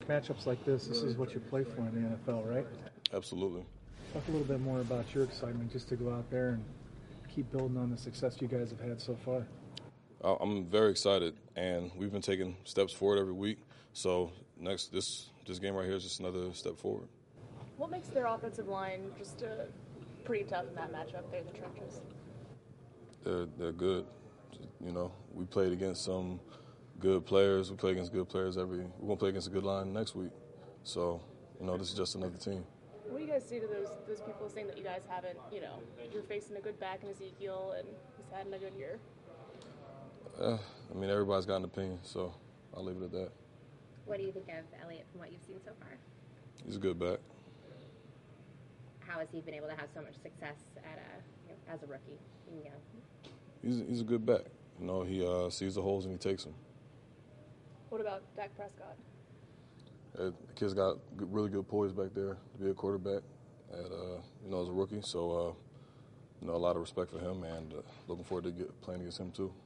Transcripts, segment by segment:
Matchups like this is what you play for in the NFL, right? Absolutely. Talk a little bit more about your excitement just to go out there and keep building on the success you guys have had so far. I'm very excited, and we've been taking steps forward every week. So this game right here is just another step forward. What makes their offensive line just pretty tough in that matchup there in the trenches? They're good. You know, we played against some good players. We play against good players we're going to play against a good line next week. So, you know, this is just another team. What do you guys say to those people saying that you guys haven't, you're facing a good back in Ezekiel and he's having a good year? I mean, everybody's got an opinion, so I'll leave it at that. What do you think of Elliott from what you've seen so far? He's a good back. How has he been able to have so much success as a rookie? He's a good back. You know, he sees the holes and he takes them. What about Dak Prescott? The kid's got really good poise back there to be a quarterback, as a rookie. So, a lot of respect for him, and looking forward to playing against him too.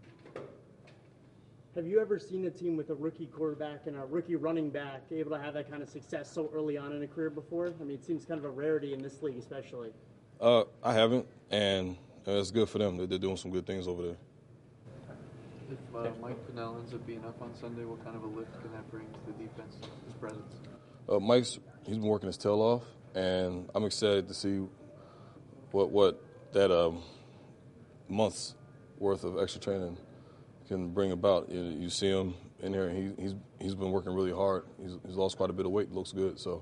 Have you ever seen a team with a rookie quarterback and a rookie running back able to have that kind of success so early on in a career before? I mean, it seems kind of a rarity in this league, especially. I haven't, and it's good for them. They're doing some good things over there. If Mike Pennel ends up being up on Sunday, what kind of a lift can that bring to the defense, his presence? He's been working his tail off, and I'm excited to see what that month's worth of extra training can bring about. You see him in there, and he's been working really hard. He's lost quite a bit of weight. Looks good. So,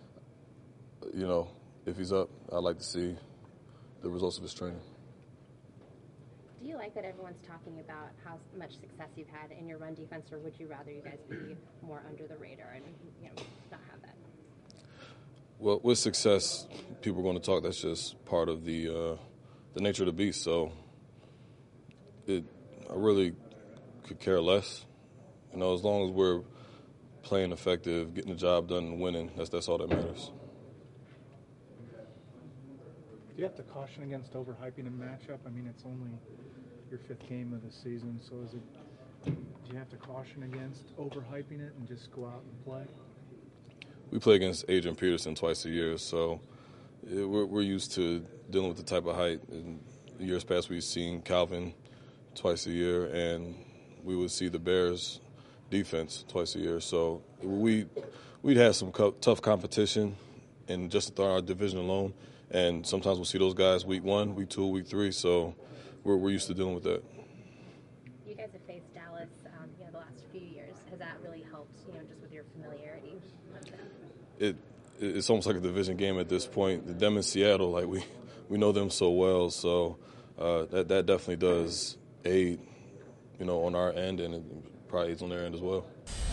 if he's up, I'd like to see the results of his training. Do you like that everyone's talking about how much success you've had in your run defense, or would you rather you guys be more under the radar and not have that? Well, with success, people are going to talk. That's just part of the nature of the beast. So, I really could care less. As long as we're playing effective, getting the job done, and winning, that's all that matters. Do you have to caution against overhyping a matchup? I mean, it's only your fifth game of the season, so do you have to caution against overhyping it and just go out and play? We play against Adrian Peterson twice a year, so we're used to dealing with the type of height. In years past, we've seen Calvin twice a year, and we would see the Bears defense twice a year. So we'd have some tough competition in just our division alone, and sometimes we'll see those guys week 1, week 2, week 3. So we're used to dealing with that. You guys have faced Dallas, the last few years. Has that really helped, just with your familiarity with them? It's almost like a division game at this point. Them in Seattle, like we know them so well, so that definitely does aid, on our end, and it probably aids on their end as well.